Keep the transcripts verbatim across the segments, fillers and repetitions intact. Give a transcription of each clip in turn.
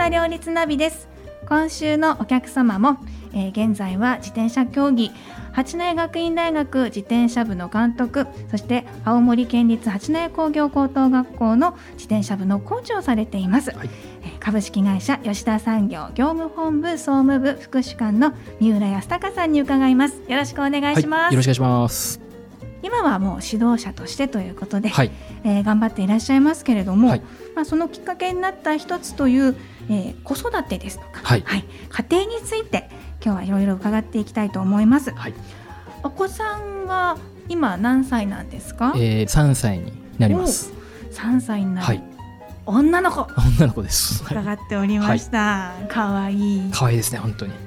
田両立ナビです。今週のお客様も、えー、現在は自転車競技八戸学院大学自転車部の監督、そして青森県立八戸工業高等学校の自転車部のコーチをされています、はい、えー、株式会社吉田産業業務本部総務部副主幹の三浦康隆さんに伺います。よろしくお願いします、 はい、よろしくお願いします。 今はもう指導者としてということで、はい、えー、頑張っていらっしゃいますけれども、はい、まあ、そのきっかけになった一つという、えー、子育てですとか、はいはい、家庭について今日はいろいろ伺っていきたいと思います、はい、お子さんは今何歳なんですか？ えー、さんさいになります。 さんさいになる、はい、女の子女の子です。 伺っておりました、はい、かわいいかわいいですね本当に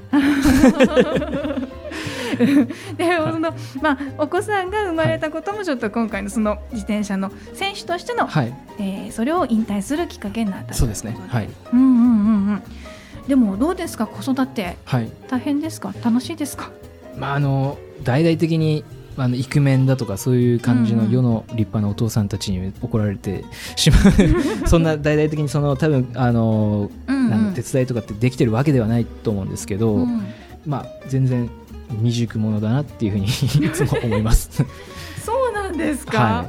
でその、まあ、お子さんが生まれたこともちょっと今回のその自転車の選手としての、はい、えー、それを引退するきっかけになったということで。そうですね、はい、うんうんうんうん。でもどうですか子育て、はい、大変ですか？楽しいですか？ まあ、あの大々的にあのイクメンだとかそういう感じの世の立派なお父さんたちに怒られてしまうそんな大々的にその多分あの、うんうん、なんか手伝いとかってできてるわけではないと思うんですけど、うん、まあ全然未熟者だなっていうふうにいつも思いますそうなんですか、はい、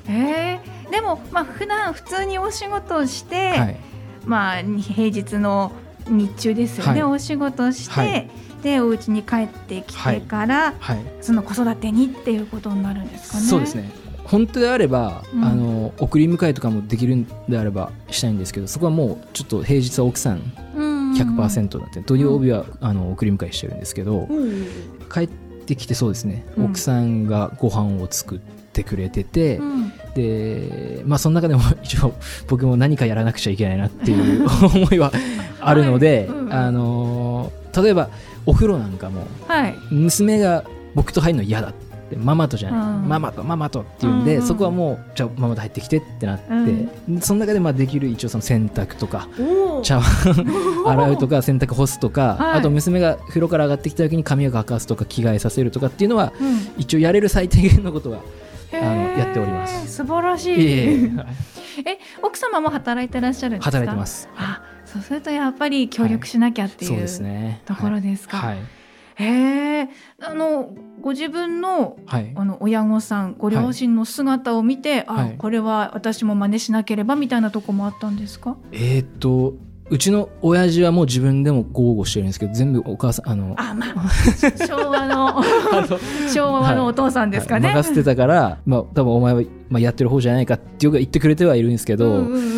えー、でも、まあ、普段普通にお仕事をして、はい、まあ、平日の日中ですよね、はい、お仕事して、はい、でお家に帰ってきてから、はいはい、その子育てにっていうことになるんですかね。 そうですね、本当であれば、うん、あの送り迎えとかもできるんであればしたいんですけど、そこはもうちょっと平日は奥さん ひゃくパーセント だって、土曜日はあの送り迎えしてるんですけど、うん、帰ってきてそうですね、うん、奥さんがご飯を作ってくれてて、うん、で、まあ、その中でも一応僕も何かやらなくちゃいけないなっていう思いはあるので、はい、うん、あの例えばお風呂なんかも、はい、娘が僕と入るの嫌だってママとじゃない、うん、ママとママとっていうんで、うんうん、そこはもうじゃあママと入ってきてってなって、うん、その中でまあできる一応その洗濯とか茶碗洗うとか洗濯干すとか、はい、あと娘が風呂から上がってきた時に髪を乾かすとか着替えさせるとかっていうのは、うん、一応やれる最低限のことはあのやっております。 素晴らしい、えー、え奥様も働いてらっしゃるんですか？ 働いてます。 あ、そうするとやっぱり協力しなきゃっていう、はい、そうですね、ところですか、はい、へー、あのご自分 の,、はい、あの親御さんご両親の姿を見て、はい、あ、はい、これは私も真似しなければみたいなとこもあったんですか？ えー、っとうちの親父はもう自分でも豪語してるんですけど、全部お母さんあのあ、まあ、昭和 の, 昭和のお父さんですかね、 はいはい、任せてたから、まあ、多分お前は、まあ、やってる方じゃないかってよく言ってくれてはいるんですけど、うんうんうん、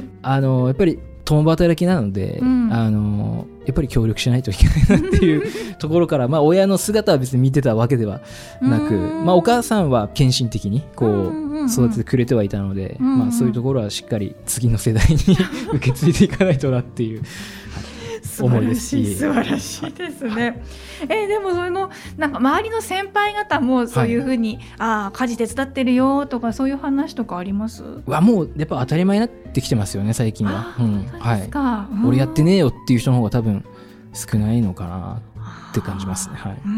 あのやっぱり共働きなので、うん、あのやっぱり協力しないといけないなっていうところから、まあ、親の姿は別に見てたわけではなく、まあ、お母さんは献身的にこう育ててくれてはいたので、まあ、そういうところはしっかり次の世代に受け継いでいかないとなっていう思いですし、 素晴らしいですね。えー、でもそのなんか周りの先輩方もそういうふうに、はい、あ、家事手伝ってるよとかそういう話とかあります？ はもうやっぱ当たり前になってきてますよね最近は。うん、はい、 うん、 俺やってねえよっていう人の方が多分少ないのかなって感じますね。はい、 うん、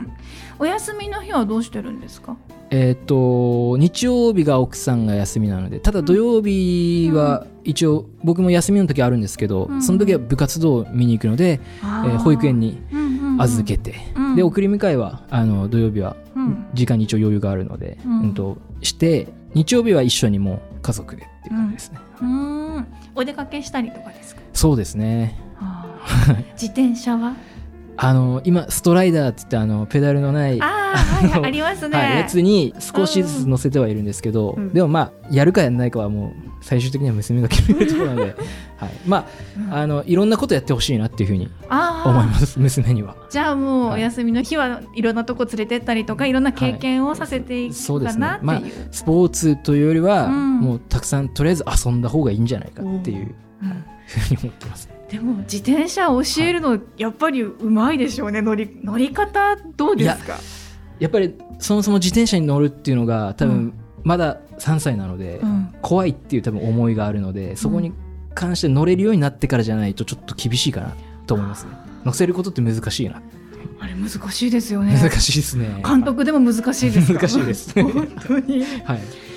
お休みの日はどうしてるんですか？ えー、と日曜日が奥さんが休みなので、ただ土曜日は一応僕も休みの時あるんですけど、うん、その時は部活動を見に行くので、えー、保育園に預けて、うんうん、で送り迎えはあの土曜日は時間に一応余裕があるので、うんうん、として日曜日は一緒にもう家族でっていう感じですね。 うん、うん、お出かけしたりとかですか？ そうですね。 自転車はあの今ストライダーって言ってあのペダルのないあはい、ありますね、はい、 やつに少しずつ乗せてはいるんですけど、うん、でもまあやるかやらないかはもう最終的には娘が決めるところなので、はい、まあ、うん、あのいろんなことやってほしいなっていうふうに思います娘には。 じゃあもうお休みの日はいろんなとこ連れてったりとかいろんな経験をさせていくかなっていう、そうですね、まあ、 スポーツというよりは、うん、もうたくさんとりあえず遊んだ方がいいんじゃないかっていう、うん、ふうに思ってます。 でも自転車教えるのやっぱりうまいでしょうね。乗り、乗り方どうですか？や、 やっぱりそもそも自転車に乗るっていうのが多分まださんさいなので、うん、怖いっていう多分思いがあるので、そこに関して乗れるようになってからじゃないとちょっと厳しいかなと思いますね。乗せることって難しいな。 あれ難しいですよね。 難しいですね。 監督でも難しいですか？ 難しいです本当に、 はい、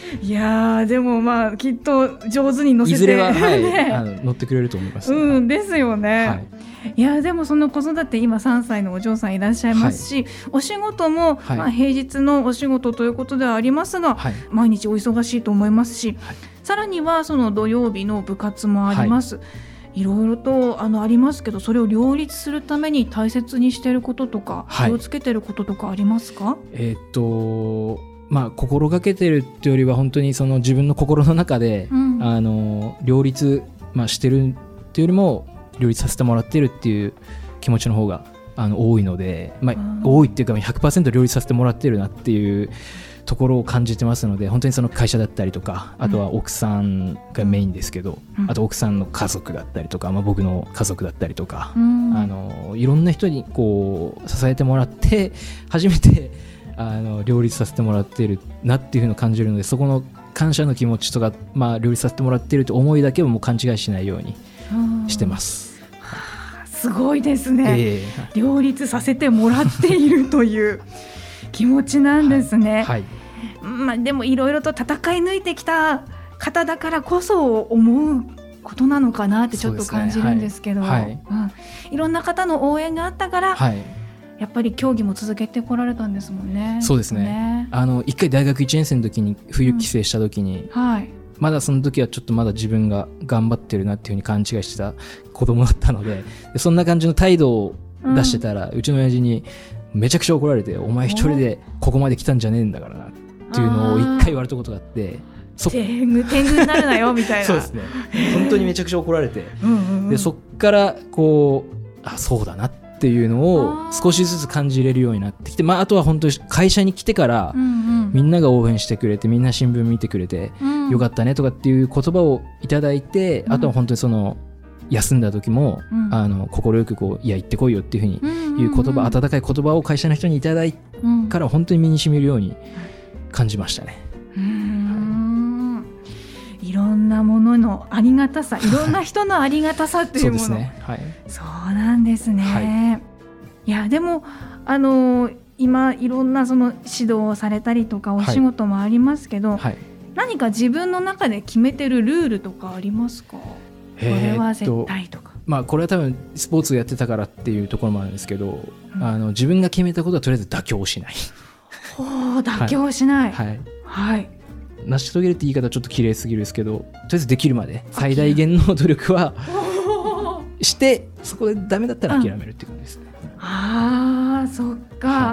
いやでもまあきっと上手に乗せていずれは、はい、あの乗ってくれると思います、ね、 うんですよね、はい、いやでもその子育て今さんさいのお嬢さんいらっしゃいますし、はい、お仕事も、はい、まあ、平日のお仕事ということではありますが、はい、毎日お忙しいと思いますし、はい、さらにはその土曜日の部活もあります、はい、いろいろとあのありますけど、それを両立するために大切にしていることとか、はい、気をつけていることとかありますか？ えー、っとまあ心がけてるっていうよりは本当にその自分の心の中で、うん、あの両立、まあ、してるっていうよりも両立させてもらってるっていう気持ちの方があの多いので、まあ、多いっていうか ひゃくパーセント 両立させてもらってるなっていうところを感じてますので、本当にその会社だったりとか、あとは奥さんがメインですけど、うん、あと奥さんの家族だったりとか、まあ、僕の家族だったりとか、うん、あのいろんな人にこう支えてもらって初めてあの両立させてもらっているなっていうふうに感じるので、そこの感謝の気持ちとか、まあ、両立させてもらっているという思いだけをもう勘違いしないようにしてます。 はあ、すごいですね、えー、両立させてもらっているという気持ちなんですね、はいはい、まあ、でもいろいろと戦い抜いてきた方だからこそ思うことなのかなってちょっと感じるんですけど、はいはい、うん、いろんな方の応援があったから、はい、やっぱり競技も続けてこられたんですもんね。 そうですね、ね、あの一回大学いちねん生の時に冬帰省した時に、うん、はい、まだその時はちょっとまだ自分が頑張ってるなっていうふうに勘違いしてた子供だったの で, でそんな感じの態度を出してたら、うん、うちの親父にめちゃくちゃ怒られて、お前一人でここまで来たんじゃねえんだからなっていうのを一回言われたことがあって、そ天狗天狗になるなよみたいなそうですね、本当にめちゃくちゃ怒られてうんうん、うん、でそっからこうあそうだなっていうのを少しずつ感じれるようになってきて、まあ、あとは本当に会社に来てから、うんうん、みんなが応援してくれて、みんな新聞見てくれて、うん、よかったねとかっていう言葉をいただいて、うん、あとは本当にその休んだ時も、うん、あの心よくこういや行ってこいよっていうふうにいう言葉、うんうんうん、温かい言葉を会社の人にいただいてから本当に身に染みるように感じましたね。 うーん、いろんなもののありがたさ、いろんな人のありがたさというものそうですね、はい、そうなんですね、はい、いやでもあの今いろんなその指導をされたりとかお仕事もありますけど、はいはい、何か自分の中で決めてるルールとかありますか？これは絶対とか、 まあ、これは多分スポーツをやってたからっていうところもあるんですけど、うん、あの自分が決めたことはとりあえず妥協しないほう妥協しない、はいはいはい、 成し遂げるって言い方はちょっと綺麗すぎるんですけど、とりあえずできるまで最大限の努力はして、そこでダメだったら諦めるっていう感じですね、うん、 あーそっか、はい、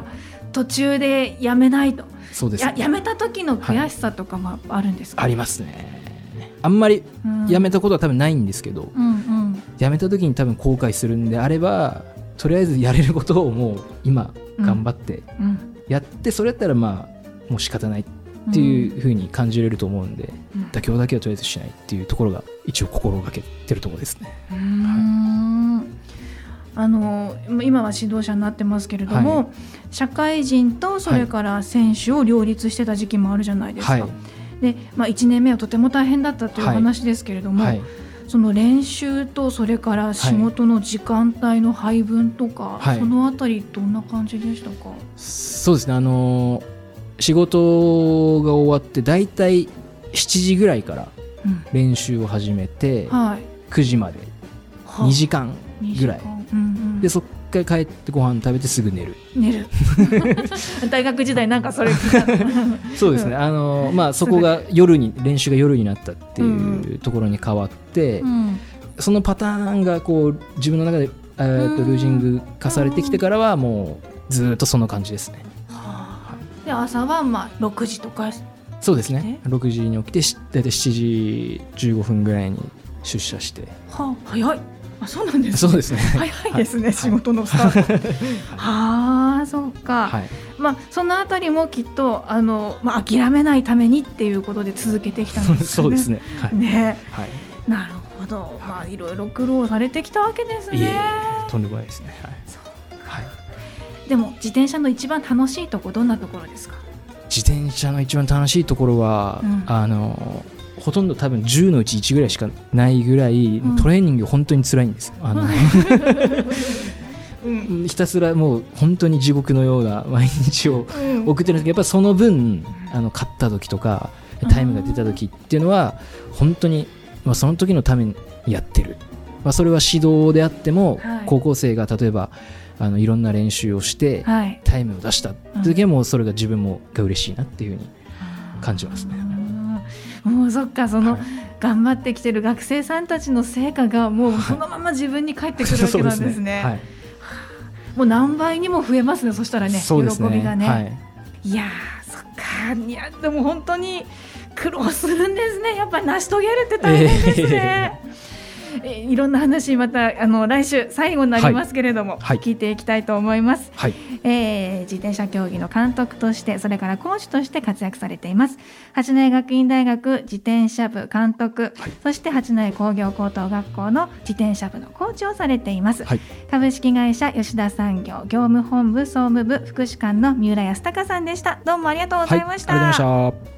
途中でやめないと。 そうですね、 や, やめた時の悔しさとかもあるんですか？ はい、ありますね。あんまりやめたことは多分ないんですけど、うんうん、やめた時に多分後悔するんであれば、とりあえずやれることをもう今頑張ってやって、それだったらまあもう仕方ないっていう風に感じれると思うんで、うん、妥協だけはとりあえずしないっていうところが一応心がけてるところですね。うーん、 はい、あの今は指導者になってますけれども、はい、社会人とそれから選手を両立してた時期もあるじゃないですか、はい、でまあ、いちねんめはとても大変だったという話ですけれども、はいはい、その練習とそれから仕事の時間帯の配分とか、はい、そのあたりどんな感じでしたか？ そうですね、あの仕事が終わってだいたいしちじぐらいから練習を始めて、うんはい、くじまでにじかんぐらい、うんうん、でそっから帰ってご飯食べてすぐ寝る寝る大学時代なんかそれ聞いたそうですね、あの、まあ、そこが夜に練習が夜になったっていうところに変わって、うん、そのパターンがこう自分の中で、えー、とルージング化されてきてからはもうずっとその感じですね、 はあ、で朝はまあろくじとかそうですね、ろくじに起きてだいたいしちじじゅうごふんぐらいに出社して、 はあ、早い。あ、そうなんですね。 そうですね。 早いですね、はい、仕事のスタート。はあ、そうか。はい、まあそのあたりもきっとあのまあ諦めないためにっていうことで続けてきたんですかね。そうですね。はい、ね、はい、なるほど。まあいろいろ苦労されてきたわけですね。いえいえ、とんでもないですね。はい。 そうか。はい。でも自転車の一番楽しいところどんなところですか？ 自転車の一番楽しいところは、うん、あの。ほとんど多分じゅうのうちいちぐらいしかないぐらい、うん、トレーニング本当に辛いんですよ。あのうん、ひたすらもう本当に地獄のような毎日を送ってるんですけど、やっぱりその分あの勝った時とかタイムが出た時っていうのは本当に、まあ、その時のためにやってる、まあ、それは指導であっても、はい、高校生が例えばあのいろんな練習をして、はい、タイムを出したって時はもうそれが自分もが嬉しいなっていうふうに感じますね。 もうそっか、その、はい、頑張ってきてる学生さんたちの成果がもうそのまま自分に返ってくるわけなんですね、はい、はい、もう何倍にも増えますね。そしたらね、喜びがね、はい、いやそっか、いやでも本当に苦労するんですね。やっぱり成し遂げるって大変ですね、えーえいろんな話またあの来週最後になりますけれども、はい、聞いていきたいと思います、はい、えー、自転車競技の監督としてそれから講師として活躍されています八戸学院大学自転車部監督、はい、そして八戸工業高等学校の自転車部のコーチをされています、はい、株式会社吉田産業業務本部総務部副主幹の三浦康隆さんでした。どうもありがとうございました、 はい、ありがとうございました。